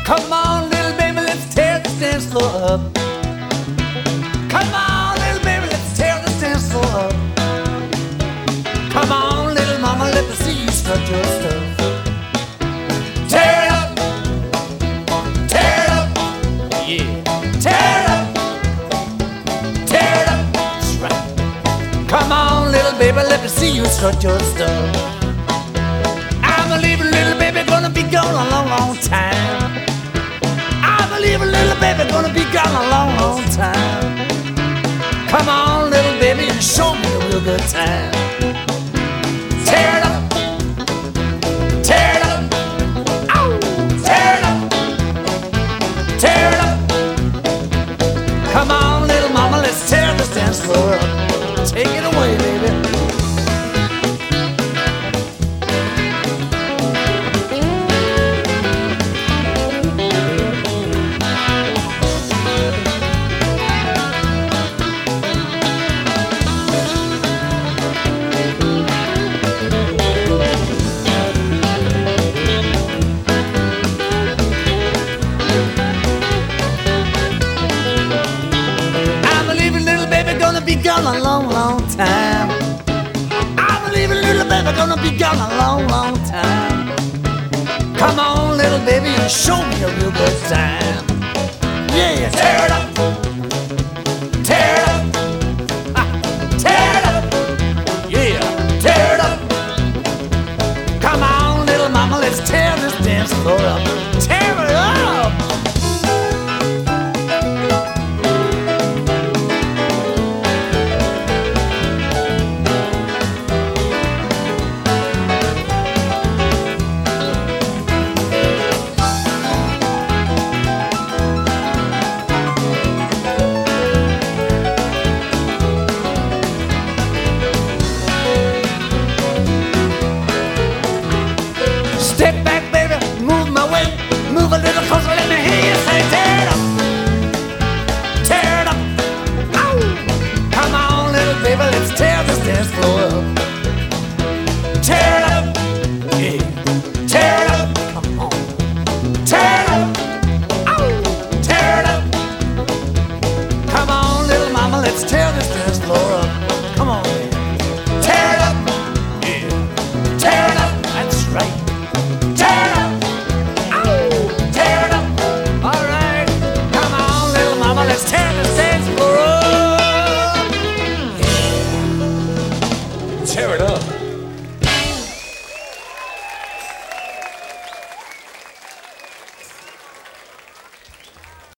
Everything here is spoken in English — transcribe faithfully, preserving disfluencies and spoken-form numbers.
Come on, little baby, let's tear this dance floor up. Come on, little baby, let's tear this dance floor up. Come on, little mama, let me see you strut your stuff. Tear it up, tear it up, yeah. Tear it up, tear it up, that's right. Come on, little baby, let me see you strut your stuff. I believe a little baby gonna be gone a long, long time. I believe a little baby gonna be gone a long, long time. Come on, little baby, and show me a real good time. Tear it up, tear it up, ow, tear it up, tear it up. Come on, little mama, let's tear this dance floor up. Take it away, baby. Be gone a long, long time. I believe a little baby gonna be gone a long, long time. Come on, little baby, and show me a real good time. Yeah, tear it up, tear it up, ah, tear it up, yeah, tear it up. Come on, little mama, let's tear this dance floor up.